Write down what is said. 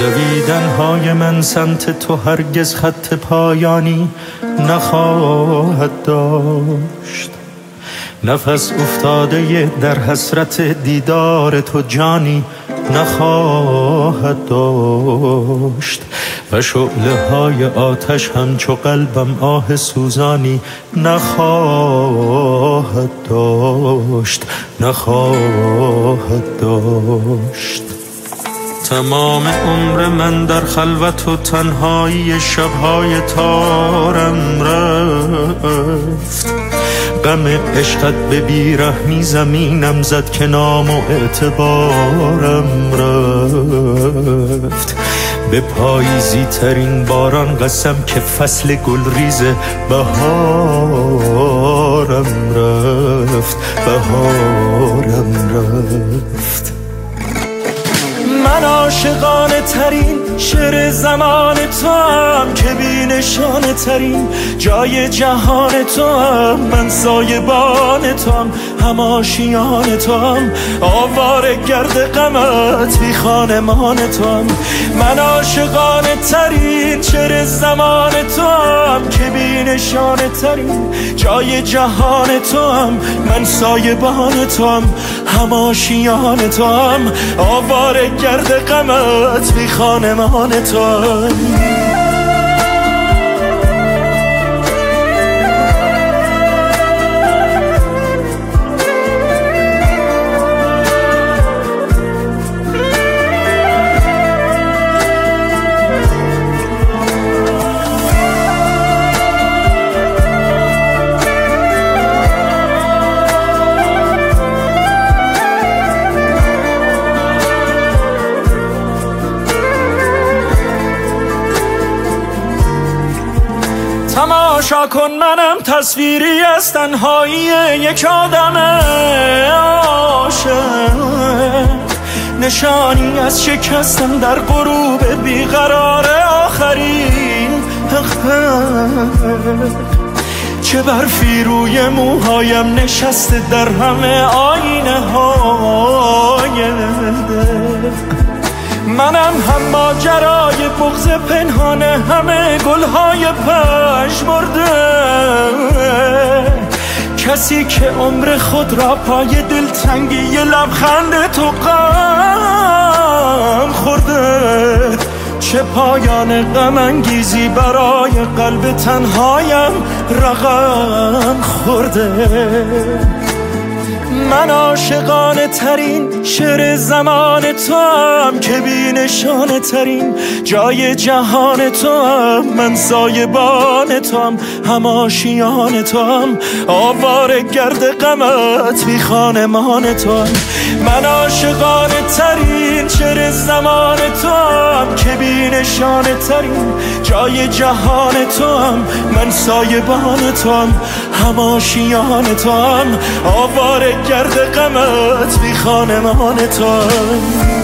دویدن های من سمت تو هرگز خط پایانی نخواهد داشت. نفس افتاده در حسرت دیدار تو جانی نخواهد داشت. و شعله های آتش همچو قلبم آه سوزانی نخواهد داشت. نخواهد داشت. تمام عمر من در خلوت و تنهایی شبهای تارم رفت. غم عشقت به بیرحمی زمینم زد که نام و اعتبارم رفت. به پاییزی ترین باران قسم که فصل گلریز بهارم رفت. بهارم رفت. من عاشقانه ترین شعر زمان تو هم که بی نشانه ترین جای جهان تو هم. من سایبان تو هم، هم آشیان تو هم، آواره گرد غمت بی خانمان تو هم. من عاشقانه ترین شعر زمان تو هم که بی نشانه ترین جای جهان تو هم. من سایبان تو هم، هم آشیان تو هم، آواره گرد غمت بی خانمان تو هم. تماشا کن منم تصویری از تنهایی یک آدم عاشق، نشانی از شکستن در غروب بیقرار آخرین چه برفی روی موهایم نشسته در همه آینه های منم هم ماجرای بغض پنهانه همه گلهای پژمرده. کسی که عمر خود را پای دلتنگی لبخند تو غم خورده. چه پایان غم انگیزی برای قلب تنهایم رقم خورده. من عاشقانه ترین شعر زمان تو هم که بی نشانه ترین جای جهان تو هم. من سایبان تو هم، هم آشیان تو هم، آواره گرد غمت بی خانمان تو هم. من عاشقانه ترین شعر زمان تو هم که بی نشانه ترین جای جهان تو هم. من سایبان تو هم، هم آشیان تو هم، آواره گرد غمت بی خانمان تو هم.